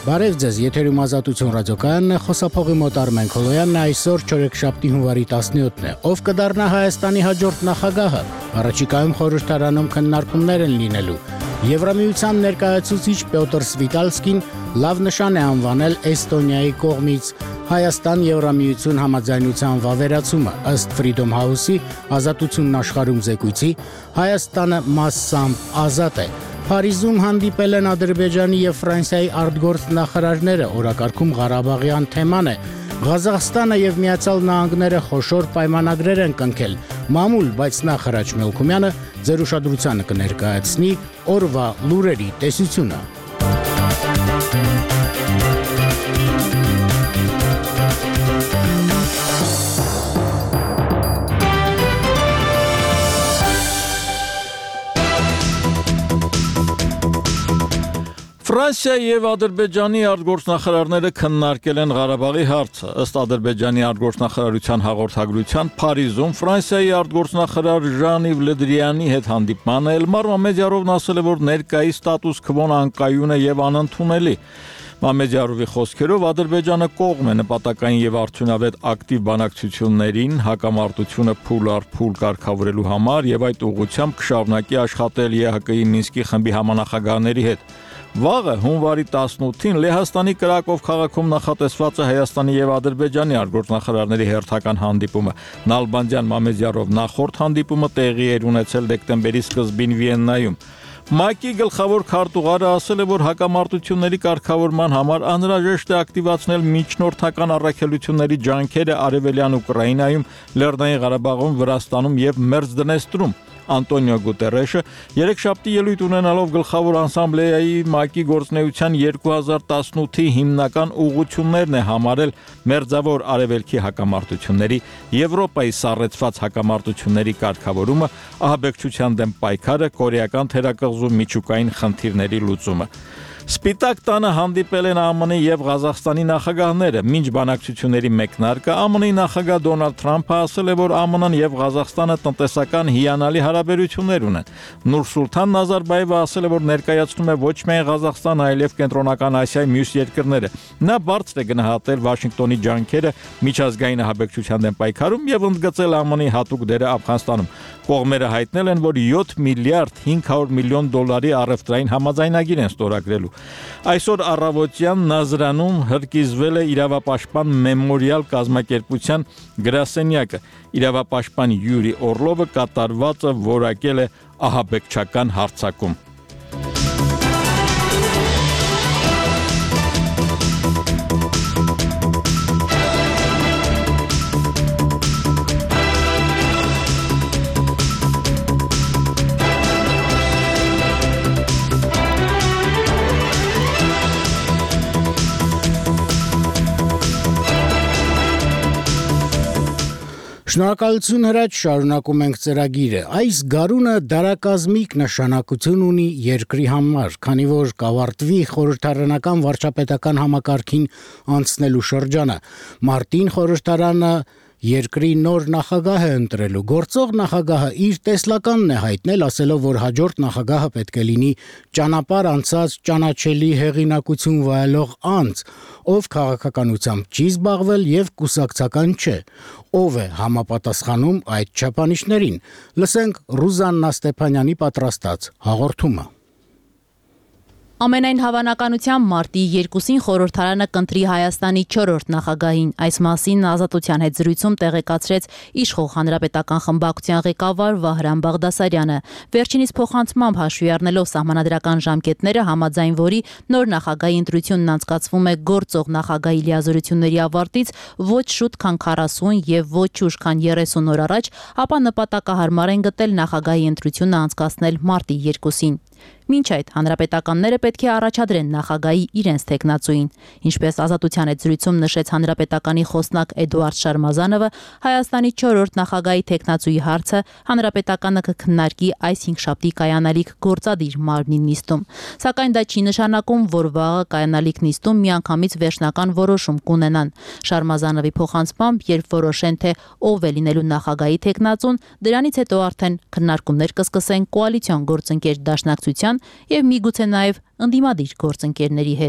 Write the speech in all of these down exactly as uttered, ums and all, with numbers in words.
Բարև ձեզ, եթերում Ազատություն ռադիոկայանն է, խոսափողի մոտ Արմեն Քոլոյանն է, այսօր չորեքշաբթի հունվարի տասնյոթն է։ Ով կդառնա Հայաստանի հաջորդ նախագահը։ Առաջիկայում խորհրդարանում քննարկումներ են լինելու։ Եվրամիության ներկայացուցիչ Պյոտր Սվիտալսկին լավ նշան է անվանել Էստոնիայի կողմից Հայաստան-Եվրամիություն համաձայնության վավերացումը, ըստ Freedom House-ի Ազատությունն աշխարհում զեկույցի, Հայաստանը մասամբ ազատ է։ Փարիզում հանդիպել են Ադրբեջանի եւ Ֆրանսիայի արտգործնախարարները, օրակարգում Ղարաբաղյան թեման է։ Ղազախստանը եւ Միացյալ Նահանգները խոշոր պայմանագրեր են կնքել։ Մամուլ, բայց նախ Հրաչ Մելքումյանը ձեր ուշադրությանը կներկայացնի օրվա լուրերի տեսությունը։ Ֆրանսիայի եւ Ադրբեջանի արտգործնախարարները քննարկել են Ղարաբաղի հարցը։ Ըստ Ադրբեջանի արտգործնախարարության հաղորդագրության, Փարիզում Ֆրանսիայի արտգործնախարար Ժան-Իվ Լե Դրիանի հետ հանդիպմանը Էլմար Մամեդյարովն ասել է, որ ներկայիս ստատուս քվոն անկայուն է եւ անընդունելի։ Մամեդյարովի խոսքերով Ադրբեջանը կողմ է նպատակային եւ արդյունավետ ակտիվ բանակցություններին, հակամարտությունը փուլ առ փուլ կարգավորելու համար եւ այդ ուղղությամբ կշարունակի աշխատել Է Հ Կ-ի Մինսկի խմբի համանախագահների հետ։ Վաղը հունվարի տասնութին Լեհաստանի Կրակով քաղաքում նախատեսված է Հայաստանի եւ Ադրբեջանի արտգործնախարարների հերթական հանդիպումը։ Նալբանդյան Մամեդյարով նախորդ հանդիպումը տեղի էր ունեցել դեկտեմբերի սկզբին Վիեննայում։ ՄԱԿ-ի գլխավոր քարտուղարը ասել է, որ հակամարտությունների կարգավորման համար անհրաժեշտ է ակտիվացնել միջնորդական առաքելությունների ջանքերը Արևելյան Ուկրաինայում, Լեռնային Ղարաբաղում, Վրաստանում եւ Մերձդնեստրում։ Անտոնիո Գուտերեշը երեքշաբթի ելույթ ունենալով գլխավոր ասամբլեայի ՄԱԿ-ի գործունեության երկու հազար տասնութի հիմնական ուղղություններն է համարել մերձավոր արևելքի հակամարտությունների, Եվրոպայի սառեցված հակամարտությունների կարգավորումը, ահաբեկչության դեմ պայքարը, կորեական թերակղզու միջուկային խնդիրների լուծումը։ Սպիտակ տանը հանդիպել են Ա Մ Ն-ի եւ Ղազախստանի նախագահները։ Մինչ բանակցությունների մեկնարկը Ա Մ Ն-ի նախագահ Դոնալդ Թրամփը ասել է, որ Ա Մ Ն-ն եւ Ղազախստանը տնտեսական հիանալի հարաբերություններ ունեն։ Նուրսուլթան Նազարբաևը ասել է, որ ներկայացնում է ոչ միայն Ղազախստան, այլև Կենտրոնական Ասիայի մյուս երկրները։ Նա բարձր է գնահատել Վաշինգտոնի ջանքերը միջազգային ահաբեկչության դեմ պայքարում եւ ընդգծել Ա Մ Ն-ի հատուկ դերը Աֆղանստանում։ Կողմերը հայտնել են, որ յոթ միլիարդ հինգ հարյուր միլիոն դոլարի առևտրային համաձայնագիր են ստորագրելու։ Այսօր առավոտյան Նազրանում հրկիզվել է իրավապաշտպան Մեմորիալ կազմակերպության գրասենյակը։ Իրավապաշտպան Յուրի Օրլովը կատարվածը որակել է ահաբեկչական հարձակում։ Շնորհակալություն Հրաչ, շարունակում ենք ծրագիրը։ Այս գարունը դարակազմիկ նշանակություն ունի երկրի համար, քանի որ կավարտվի խորհրդարանական վարչապետական համակարգին անցնելու շրջանը։ Մարտին խորհրդարանը երկրի նոր նախագահ է ընտրելու։ Գործող նախագահը իր տեսլականն է հայտնել, ասելով, որ հաջորդ նախագահը պետք է լինի ճանապարհ անցած ճանաչելի հեղինակություն վայելող անձ, ով քաղաքականությամբ չի զբաղվել եւ կուսակցական չէ։ Ով է համապատասխանում այդ չափանիշներին։ Լսենք Ռուզաննա Ստեփանյանի պատրաստած հաղորդումը։ Ամենայն հավանականությամբ մարտի երկուսին խորհրդարանը կընտրի Հայաստանի չորրորդ նախագահին։ Այս մասին Ազատության հետ զրույցում տեղեկացրեց Իշխող հանրապետական խմբակցության ղեկավար Վահրամ Բաղդասարյանը։ Վերջինիս փոխանցմամբ հաշվի առնելով սահմանադրական ժամկետները, համաձայն որի նոր նախագահի ընտրությունն անցկացվում է գործող նախագահի լիազորությունների ավարտից ոչ շուտ, քան քառասուն եւ ոչ ուշ, քան երեսուն օր առաջ, ապա նպատակահարմար են գտել նախագահի ընտրությունը անցկացնել մարտի երկուսին։ Մինչ այդ հանրապետականները պետք է առաջադրեն նախագահի իրենց թեկնածուին։ Ինչպես Ազատության հետ զրույցում նշեց հանրապետականի խոսնակ Էդուարդ Շարմազանովը, Հայաստանի չորրորդ նախագահի թեկնածուի հարցը հանրապետականը կքննարկի այս հինգշաբթի կայանալիք գործադիր մարմնի նիստում։ Սակայն դա չի նշանակում, որ վաղը կայանալիք նիստում միանգամից վերջնական որոշում կունենան։ Շարմազանովի փոխանցմամբ, երբ որոշեն, թե ով է լինելու նախագահի թեկնածուն, դրանից հետո արդեն քննարկումներ կսկսեն կոալիցիոն գործընկեր Դաշնակցության եւ միգուցե նաեւ ընդդիմադիր գործընկերների հետ։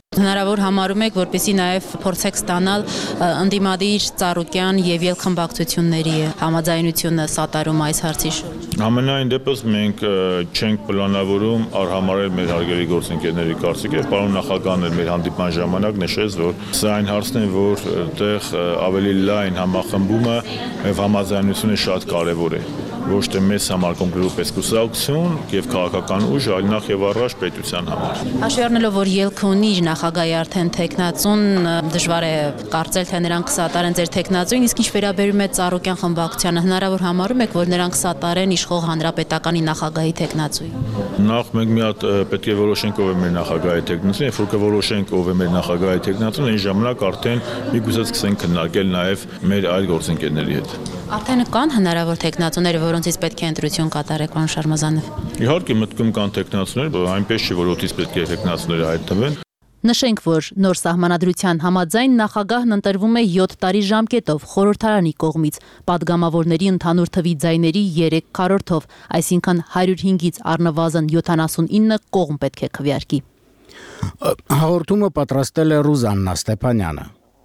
Հնարավոր համարում եք, որպեսզի նաև փորձեք ստանալ ընդդիմադիր ծառուկյան եւ ելքմբակցությունների համաձայնությունը սատարում այս հարցի շուրջ։ Ամենայն դեպս մենք չենք պլանավորում արհամարել մեր հարգելի գործընկերների կարծիքը, պարոն նախագահն էլ մեր հանդիպման ժամանակ նշեց, որ սա այն հարցն է, որ այդտեղ ավելի լայն համախմբումը եւ համաձայնությունը շատ կարեւոր է։ Ոչ թե մեզ համար կոնկրետ կուսակցություն եւ քաղաքական ուժ, այլ նախ եւ առաջ պետության համար։ Հաշվի առնելով, որ ելքը ունի նախագահի արդեն տեխնացուն, դժվար է կարծել, թե նրանք կսատարեն ձեր տեխնացուն, իսկ ինչ վերաբերում է ծառուկյան խմբակցությանը, հնարավոր համարում եք, որ նրանք սատարեն իշխող հանրապետականի նախագահի տեխնացուին։ Նախ մենք մի հատ պետք է որոշենք ով է մեր նախագահի տեխնացուն, երբ որ կորոշենք ով է մեր նախագահի տեխնացուն, այն ժամանակ արդեն միգուցե սկսենք քննարկել նաեւ մեր այլ գործընկերների հետ։ Արդեն կան հնարավոր տեխնացուներ, որոնցից պետք է ընտրություն կատարեք, պարոն Շարմազանով։ Իհարկե մտքում կան տեխնացուներ, բայց այնպես չի, որ օդից պետք է տեխնացուները հայտնվեն։ Նշենք, որ նոր սահմանադրության համաձայն նախագահն ընտրվում է յոթ տարի ժամկետով խորհրդարանի կողմից, падգամավորների ընդհանուր թվի ձայների երեք քառորդով, այսինքն հարյուր հինգից առնվազն յոթանասունինը կողմ պետք է քվեարկի։ Հաղորդումը պատրաստել է Ռուզաննա Ստեփանյանը։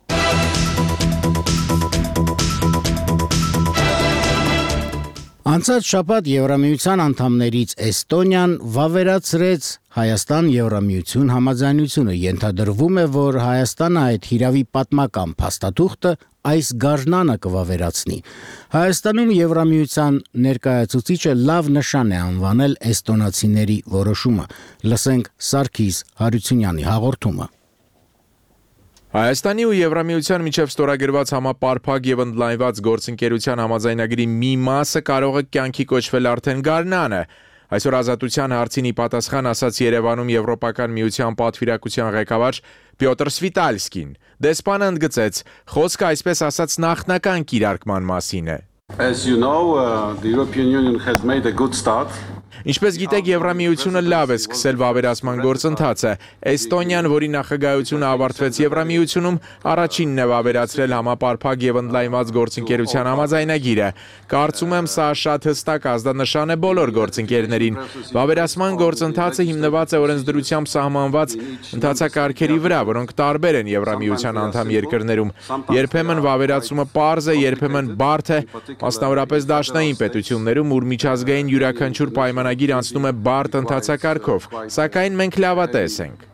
Անցած շաբաթ Եվրամիության անդամներից Էստոնիան վավերացրեց Հայաստան-Եվրամիություն համաձայնությունը, ենթադրվում է, որ Հայաստանը այդ հիրավի պատմական փաստաթուղթը այս գարնանը կվավերացնի։ Հայաստանում Եվրամիության ներկայացուցիչը լավ նշան է անվանել էստոնացիների որոշումը։ Լսենք Սարգիս Հարությունյանի հաղորդումը։ Հայաստանի ու Եվրամիության միջև ստորագրված համապարփակ եւ ընդլայնված գործընկերության համաձայնագրի մի մասը կարող է կյանքի կոչվել արդեն գարնանը։ Այսօր Ազատության հարցին ի պատասխան ասաց Երևանում Եվրոպական միության պատվիրակության ղեկավար Պյոտր Սվիտալսկին։ Դեսպանը ընդգծեց, խոսքը այսպես ասած նախնական կիրարկման մասին է։ As you know, uh, the European Union has made a good start. Ինչպես գիտեք, Եվրամիությունը լավ է սկսել վավերացման գործընթացը։ Էստոնիան, որի նախագահությունը ավարտվեց Եվրամիությունում, առաջինն է վավերացրել համապարփակ եւ ընդլայնված գործընկերության համաձայնագիրը։ Կարծում եմ, սա շատ հստակ ազդանշան է բոլոր գործընկերներին։ Վավերացման գործընթացը հիմնված է օրենսդրությամբ սահմանված ընթացակարգերի վրա, որոնք տարբեր են Եվրամիության անդամ երկրներում։ Երբեմն վավերացումը պարզ է, երբեմն բարդ է, մասնավորապես դաշնային պետություններում, ուր միջազգային յուրաքանչյուր պայմանագիր անցնում է բարդ ընթացակարգով, սակայն մենք լավատես ենք։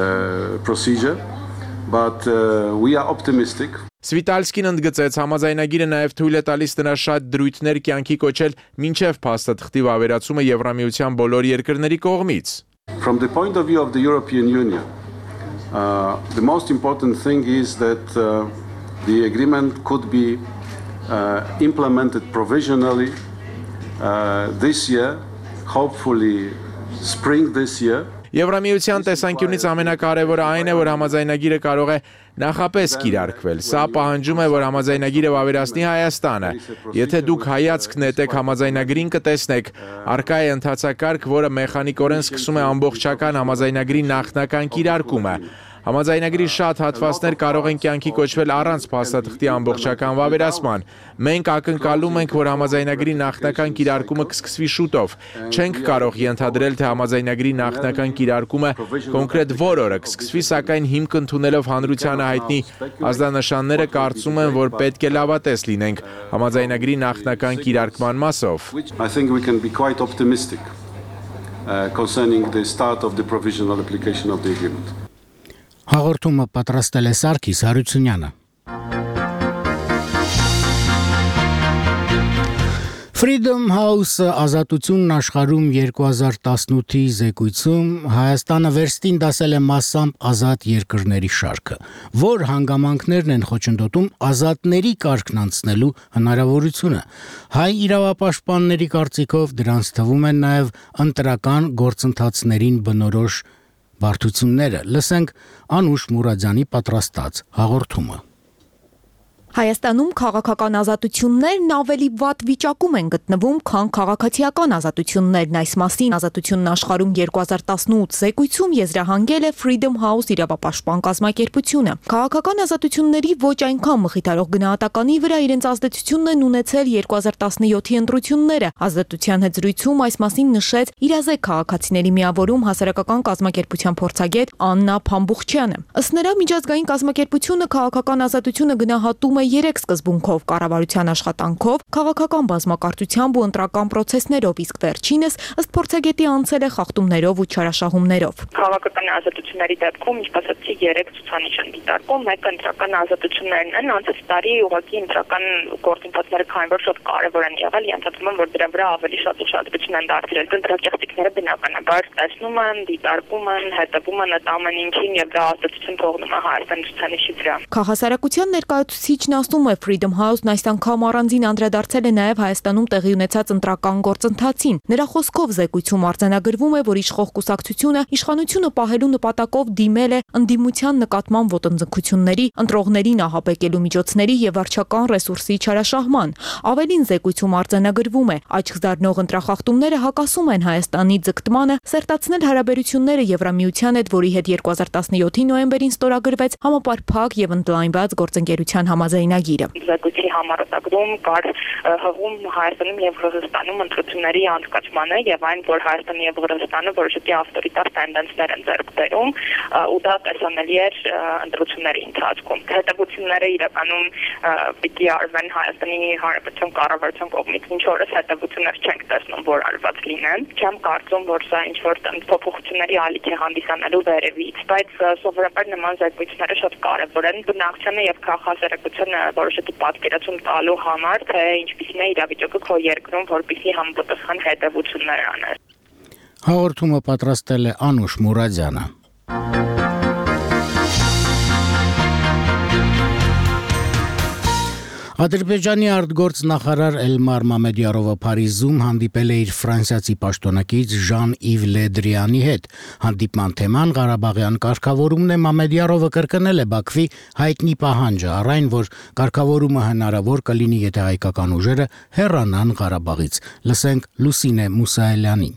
But uh, we are optimistic. Սվիտալսկին ընդգծեց, համաձայնագիրը նաև թույլ է տալիս նրան շատ դրույթներ կյանքի կոչել մինչև փաստաթղթի վավերացումը Եվրամիության բոլոր երկրների կողմից։ From the point of view of the European Union, uh, the most important thing is that uh, the agreement could be uh, implemented provisionally uh, this year, hopefully spring this year. Եվրամիության տեսանկյունից ամենակարևորը այն է, որ համաձայնագիրը կարող է նախապես կիրարկվել։ Սա պահանջում է, որ համաձայնագիրը վավերացնի Հայաստանը։ Եթե դուք հայացք նետեք համաձայնագրին, կտեսնեք, առկա է ընթացակարգ, որը մեխանիկորեն սկսում է ամբողջական համաձայնագրի նախնական կիրարկումը։ Համաձայնագրի շատ հատվածներ կարող են կյանքի կոչվել առանց փաստաթղթի ամբողջական վավերացման։ Մենք ակնկալում ենք, որ համաձայնագրի նախնական կիրարկումը կսկսվի շուտով։ Չենք կարող ենթադրել, թե համաձայնագրի նախնական կիրարկումը կոնկրետ որ օրը կսկսվի, սակայն հիմք ընդունելով հանրությանը հայտնի ազդանշանները, կարծում եմ, որ պետք է լավատես լինենք համաձայնագրի նախնական կիրարկման մասով։ I think we can be quite optimistic uh, concerning the start of the provisional application of the agreement. Հաղորդումը պատրաստել է Սարգիս Հարությունյանը։ Freedom House-ը Ազատությունն աշխարհում երկու հազար տասնութի զեկույցում Հայաստանը վերստին դասել է մասամբ ազատ երկրների շարքը, որ հանգամանքներն են խոչընդոտում ազատների կարգն անցնելու հնարավորությունը։ Հայ իրավապաշտպանների կարծիքով դրանց թվում են նաև ընտրական գործընթացներին բնորոշ բարդությունները։ Լսենք Անուշ Մուրադյանի պատրաստած հաղորդումը։ Հայաստանում քաղաքական ազատություններն ավելի վատ վիճակում են գտնվում, քան քաղաքացիական ազատություններն։ Այս մասին Ազատությունն աշխարհում երկու հազար տասնութ զեկույցում եզրահանգել է Freedom House իրավապաշտպան կազմակերպությունը։ Քաղաքական ազատությունների ոչ այնքան մխիթարող գնահատականի վրա իրենց ազդեցությունն են ունեցել երկու հազար տասնյոթի ընտրությունները։ Ազատության հետ զրույցում այս մասին նշեց իրազեկ քաղաքացիների միավորում հասարակական կազմակերպության փորձագետ Աննա Փամբուխչյանը։ Ըստ նրա, միջազգային կազմակերպությունը քաղաքական ազատությունը գնահատում է երեք սկզբունքով՝ կառավարության աշխատանքով, քաղաքական բազմակարծությամբ ու ընտրական պրոցեսներով, իսկ վերջինս ըստ փորձագետի անցել է խախտումներով ու չարաշահումներով։ Քաղաքական ազատությունների դեպքում, ինչպես ասացի, երեք ցուցանիշ են դիտարկում, մեկը ընտրական ազատություններն են, անցած տարի ուղղակի ընտրական գործընթացները քանի որ շատ կարևոր են եղել, ենթադրում եմ, որ դրա վրա ավելի շատ ուշադրություն են դարձրել։ Ընտրակեղծիքները բնականաբար տեսնում են, դիտարկում են, հետևում են այդ ամեն ինչին եւ դա ազդեցություն թողնում է Հայաստանի ցուցանիշի վրա։ Քաղաքասարակության ներկայացուցիչն ասում է, Freedom House-ն այս անգամ առանձին անդրադարձել է նաև Հայաստանում տեղի ունեցած ընտրական գործընթացին։ Նրա խոսքով զեկույցում արձանագրվում է, որ իշխող կուսակցությունը իշխանությունը պահելու նպատակով դիմել է ընդդիմության նկատմամբ ոտնձգությունների, ընտրողների նահապեկելու միջոցների եւ վարչական ռեսուրսի չարաշահման։ Ավելին զեկույցում արձանագրվում է, աչք զարնող ընտրախախտումները հակասում են Հայաստանի ձգտմանը սերտացնել հարաբերությունները Եվրամիության հետ, որի հետ երկու հազար տասնյոթի նոյեմբերին ստորագրվեց համապարփակ եւ ընդլայնված գործընկերության համաձայնագիրը։ Զեկույցի համառոտագրում կար հղում Հայաստանում եւ Հնդկաստանում ընտրությունների անցկացմանը եւ այն, որ Հայաստանը եւ Հնդկաստանը որոշակի ավտորիտար տենդենսներ են ձեռք բերում ու դա տեսանելի էր ընտրությունների ընթացքում։ Հետևությունները իրականում պիտի արվեն Հայաստանի Հանրապետության կառավարության կողմից, ինչ որս հետևություններ չենք տեսնում, որ արված լինեն։ Չեմ կարծում, որ սա ինչ որ փոփոխությունների ալիք է հանդիսանալու վերևից, բայց սովորաբար նման զեկույցները շատ կարևոր են բնակչությանը եւ քաղաքասարակությանը որոշակի պատկերացում տալու համար, թե ինչպիսին է իրավիճակը քո երկրում, որպեսզի համապատասխան հետևություններ անես։ Հաղորդումը պատրաստել է Անուշ Մուրադյանը։ Ադրբեջանի արտգործ նախարար Էլմար Մամեդյարովը Փարիզում հանդիպել է իր ֆրանսիացի պաշտոնակից Ժան-Իվ Լե Դրիանի հետ։ Հանդիպման թեման Ղարաբաղյան կարգավորումն է։ Մամեդյարովը կրկնել է Բաքվի հայտնի պահանջը, առ այն, որ կարգավորումը հնարավոր կլինի, եթե հայկական ուժերը հեռանան Ղարաբաղից։ Լսենք Լուսինե Մուսայելյանին։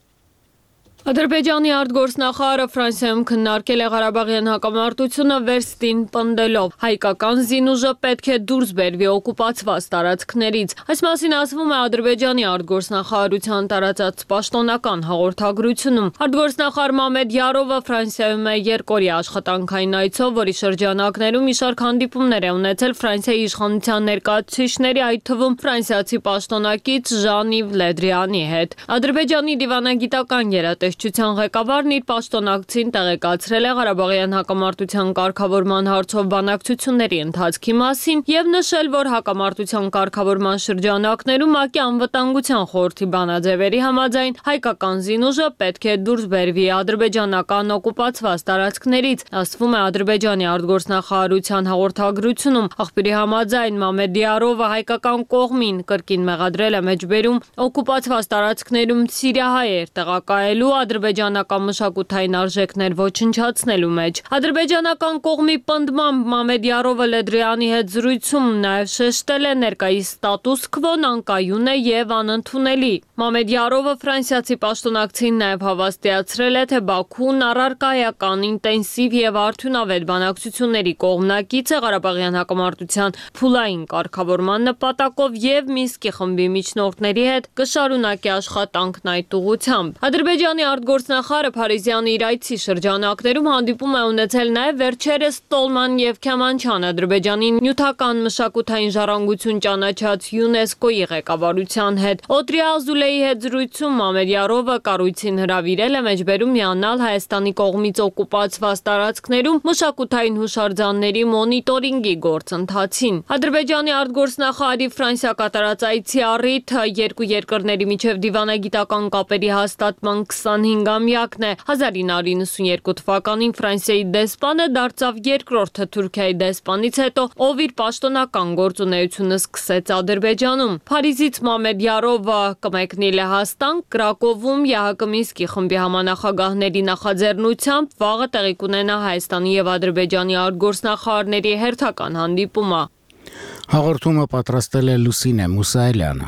Ադրբեջանի արտգործնախարարը Ֆրանսիայում քննարկել է Ղարաբաղյան հակամարտությունը վերստին պնդելով. հայկական զինուժը պետք է դուրս բերվի օկուպացված տարածքներից։ Այս մասին ասվում է Ադրբեջանի արտգործնախարարության տարածած պաշտոնական հաղորդագրությունում։ Արտգործնախարար Մամեդ Յարովը Ֆրանսիայում է երկօրյա աշխատանքային այցով, որի շրջանակներում մի շարք հանդիպումներ է ունեցել Ֆրանսիայի իշխանության ներկայացուցիչների, այդ թվում ֆրանսիացի պաշտոնակից Ժան-Իվ Լե Դրիանի հետ։ Ադրբեջանի դիվանագիտական գերատեսչության ղեկավարն իր պաշտոնակցին տեղեկացրել է Ղարաբաղյան հակամարտության կարգավորման հարցով բանակցությունների ընթացքի մասին եւ նշել, որ հակամարտության կարգավորման շրջանակներում ՄԱԿ-ի անվտանգության խորհրդի բանաձևերի համաձայն հայկական զինուժը պետք է դուրս բերվի ադրբեջանական օկուպացված տարածքներից, ասվում է Ադրբեջանի արտգործնախարարության հաղորդագրությունում։ Աղբյուրի համաձայն Մամեդ Յարովը հայկական կողմին կրկին մեղադրել է մեջբերում օկուպացված տարածքներում սիրիահայեր տեղակայելու ադրբեջանական մշակութային արժեքներ ոչնչացնելու մեջ։ Ադրբեջանական կողմի պնդմամբ Մամեդ Յարովը Լե Դրիանի հետ զրույցում նաև շեշտել է ներկայիս ստատուս քվոն անկայուն է եւ անընդունելի։ Մամեդ Յարովը ֆրանսիացի պաշտոնակցին նաև հավաստիացրել է, թե Բաքուն առարկայական ինտենսիվ եւ արդյունավետ բանակցությունների կողմնակից է Ղարաբաղյան հակամարտության փուլային կարգավորման նպատակով եւ Մինսկի խմբի միջնորդների հետ կշարունակի աշխատանքն այդ ուղղությամբ։ Ադրբեջանի արտգործնախարարը Փարիզյան իր այցի շրջանակներում հանդիպում է ունեցել նաև վերջերս Տոլման եւ Քյամանչան Ադրբեջանի նյութական մշակութային ժառանգություն ճանաչած ՅՈՒՆԵՍԿՕ-ի ղեկավարության հետ։ Օտրիա Ազուլեի հետ զրույցում Մամեդ Յարովը կառույցին հրավիրել է մեջբերում միանալ Հայաստանի կողմից օկուպացված տարածքներում մշակութային հուշարձանների մոնիտորինգի գործընթացին։ Ադրբեջանի արտգործնախարարի Ֆրանսիա կատարած այցի առիթ երկու երկրների միջև դիվանագիտական կապերի հաստատման քսանհինգամյակն է։ հազար ինը հարյուր նվաթ թվականին Ֆրանսիայի դեսպանը դարձավ երկրորդը Թուրքիայի դեսպանից հետո, ով իր պաշտոնական գործունեությունը սկսեց Ադրբեջանում։ Փարիզից Մամեդ Յարովը կմեկնի Լեհաստան, Կրակովում ԵԱՀԿ Մինսկի խմբի համանախագահների նախաձեռնությամբ վաղը տեղի կունենա Հայաստանի եւ Ադրբեջանի արտգործնախարարների հերթական հանդիպումը։ Հաղորդումը պատրաստել է Լուսինե Մուսայելյանը։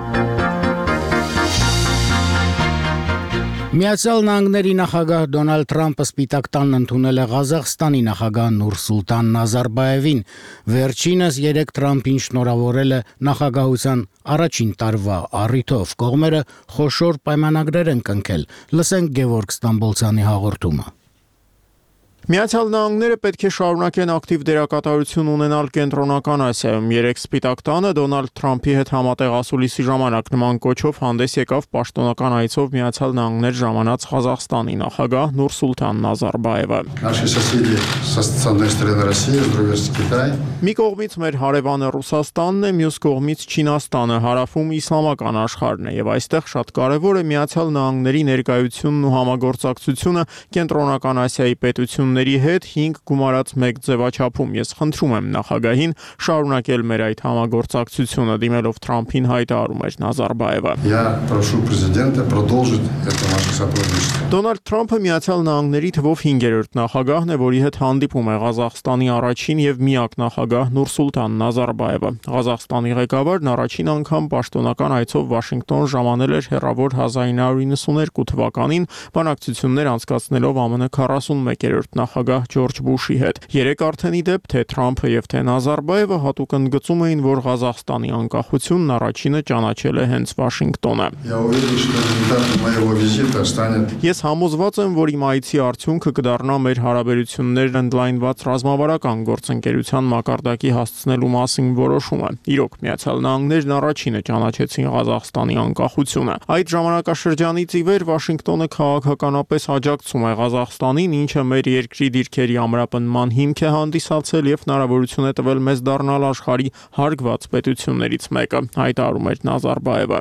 Միացյալ Նահանգների նախագահ Դոնալդ Թրամփը Սպիտակ տանն ընդունել է Ղազախստանի նախագահ Նուրսուլտան Նազարբաևին։ Վերջինս երեկ Թրամփին շնորհավորել է նախագահության առաջին տարվա առիթով։ Կողմերը խոշոր պայմանագրեր են կնքել։ Լսենք Գևորգ Ստամբոլցյանի հաղորդումը։ Միացյալ Նահանգները պետք է շարունակեն ակտիվ դերակատարություն ունենալ Կենտրոնական Ասիայում։ Երեկ Սպիտակ տանը Դոնալդ Թրամփի հետ համատեղ ասուլիսի ժամանակ նման կոչով հանդես եկավ պաշտոնական այցով Միացյալ Նահանգներ ժամանած Ղազախստանի նախագահ Նուրսուլտան Նազարբաևը։ Մի կողմից մեր հարևանը Ռուսաստանն է, մյուս կողմից Չինաստանը, հարավում իսլամական աշխարհն է, եւ այստեղ շատ կարեւոր է Միացյալ Նահանգների ներկայությունն ու համագործակցությունը Կենտրոնական Ասիայի պետություն հետ հինգ գումարած մեկ ձևաչափում։ Ես խնդրում եմ նախագահին շարունակել մեր այդ համագործակցությունը, դիմելով Թրամփին հայտարարում էր Նազարբաևը։ Դոնալդ Թրամփը Միացյալ Նահանգների թվով հինգերորդ նախագահն է, որի հետ հանդիպում է Ղազախստանի առաջին եւ միակ նախագահ Նուրսուլտան Նազարբաևը։ Ղազախստանի ղեկավարն առաջին անգամ պաշտոնական այցով Վաշինգտոն ժամանել էր հեռավոր հազար ինը հարյուր նվաթ թվականին, բանակցություններ անցկացնելով ԱՄՆ քառասունմեկերորդ նախագահ Ջորջ Բուշի հետ։ Երեք արդեն ի դեպ թե Թրամփը եւ թե Նազարբաևը հատուկ ընդգծում էին, որ Ղազախստանի անկախությունն առաջինը ճանաչել է հենց Վաշինգտոնը։ Ես համոզված եմ, որ իմ այցի արդյունքը կդառնա մեր հարաբերություններն ընդլայնված ռազմավարական գործընկերության մակարդակի հասցնելու մասին որոշումը։ Իրոք Միացյալ Նահանգներն առաջինը ճանաչեցին Ղազախստանի անկախությունը։ Այդ ժամանակաշրջանից ի վեր Վաշինգտոնը քաղաքականապես աջակցում է Ղազախստանին, ինչը մեր երկրի դիրքերի ամրապնման հիմք է հանդիսացել եւ հնարավորություն է տվել մեզ դառնալ աշխարհի հարգված պետություններից մեկը, հայտարարում էր Նազարբաևը։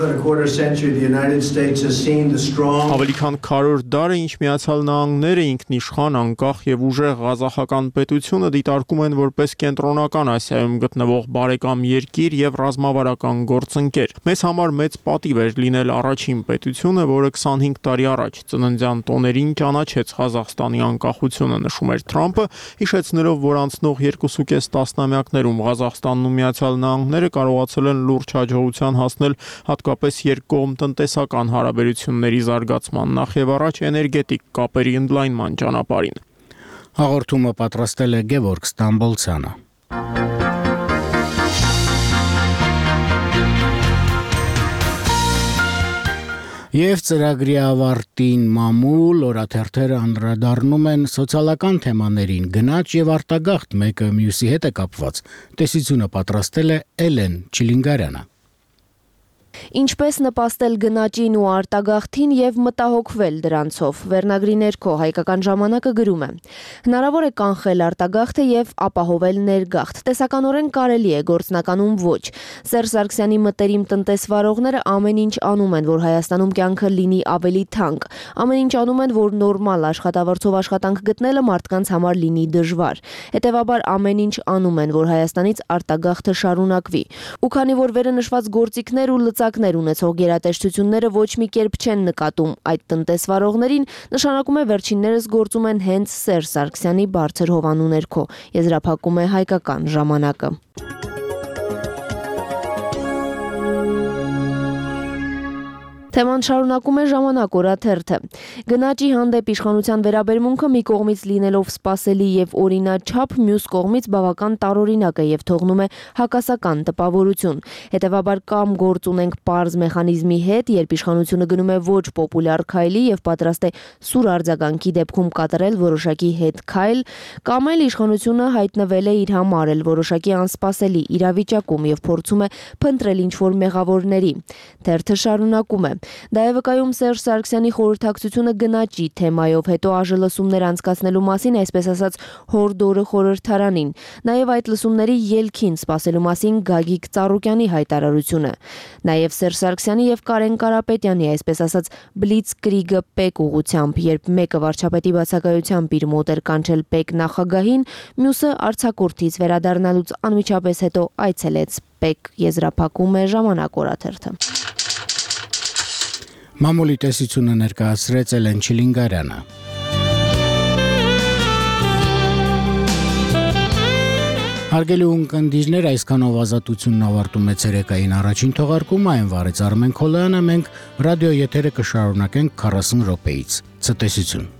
Ավելի քան քառորդ դար է, ինչ Միացյալ Նահանգները ինքնիշխան, անկախ եւ ուժեղ ղազախական պետությունը դիտարկում են որպես Կենտրոնական Ասիայում գտնվող բարեկամ երկիր եւ ռազմավարական գործընկեր։ Մեզ համար մեծ պատիվ էր լինել առաջին պետությունը, որը քսանհինգ տարի առաջ ծննդյան տոներին ճանաչեց Ղազախստանի անկախությունը, նշում էր Թրամփը, հիշեցնելով, որ անցնող երկուսուկես տասնամյակներում Ղազախստանն ու Միացյալ Նահանգները կարողացել են լուրջ հաջողության հասնել հատկապես երկկողմ տնտեսական հարաբերությունների զարգացման, նախ եւ առաջ էներգետիկ կապերի ընդլայնման ճանապարհին։ Հաղորդումը պատրաստել է Գևորգ Ստամբոլցյանը։ Եվ ծրագրի ավարտին մամուլ օրաթերթերը անդրադառնում են սոցիալական թեմաներին, գնաճ եւ արտագաղթ մեկը մյուսի հետ է կապված։ Տեսությունը պատրաստել է Էլեն Չիլինգարյանը։ Ինչպես նպաստել գնաճին ու արտագաղթին եւ մտահոգվել դրանցով։ Վերնագրի ներքո Հայկական ժամանակը գրում է. հնարավոր է կանխել արտագաղթը եւ ապահովել ներգաղթ։ Տեսականորեն կարելի է, գործնականում ոչ։ Սերժ Սարգսյանի մտերիմ տնտեսվարողները ամեն ինչ անում են, որ Հայաստանում կյանքը լինի ավելի թանկ։ Ամեն ինչ անում են, որ նորմալ աշխատավարձով աշխատանք գտնելը մարդկանց համար լինի դժվար։ Հետևաբար ամեն ինչ անում են, որ Հայաստանից արտագաղթը շարունակվի։ Ու քանի որ վերը նշված գործիքներ ու լծակներ ունեցող գերատեսչությունները ոչ մի կերպ չեն նկատում այդ տնտեսվարողներին, նշանակում է վերջիններս գործում են հենց Սերժ Սարգսյանի բարձր հովանու ներքո, եզրափակում է Հայկական ժամանակը։ Թեման շարունակում է ժամանակ օրաթերթը։ Գնաճի հանդեպ իշխանության վերաբերմունքը մի կողմից լինելով սպասելի եւ օրինաչափ, մյուս կողմից բավական տարօրինակ է եւ թողնում է հակասական տպավորություն։ Հետևաբար կամ գործ ունենք պարզ մեխանիզմի հետ, երբ իշխանությունը գնում է ոչ պոպուլյար քայլի եւ պատրաստ է սուր արձագանքի դեպքում կատարել որոշակի հետ քայլ, կամ էլ իշխանությունը հայտնվել է իր համար էլ որոշակի անսպասելի իրավիճակում եւ փորձում է փնտրել ինչ-որ մեղավորների։ Թերթը շարունակում է. Դա է վկայում Սերժ Սարգսյանի խորհրդակցությունը գնաճի թեմայով, հետո ԱԺ լսումներ անցկացնելու մասին, այսպես ասած, հորդորը խորհրդարանին։ Նաև այդ լսումների ելքին սպասելու մասին Գագիկ Ծառուկյանի հայտարարությունը։ Նաև Սերժ Սարգսյանի եւ Կարեն Կարապետյանի, այսպես ասած, բլիցկրիգը պեկ ուղությամբ, երբ մեկը վարչապետի բացակայությամբ իր մոտ էր կանչել պեկ նախագահին, մյուսը արձակուրդից վերադառնալուց անմիջապես հետո այցելեց պեկ, եզրափակում է Ժամանակ օրաթերթը։ Մամուլի տեսությունը ներկայացրեց Էլեն Հարգելի ունկնդիրներ, այսքանով ազատությունն ավարտում է ցերեկային առաջին թողարկումը, այն վարեց Արմեն Քոլոյանը, մենք ռադիո եթերը կշարունակենք քառասուն րոպեից։ Ցտեսություն։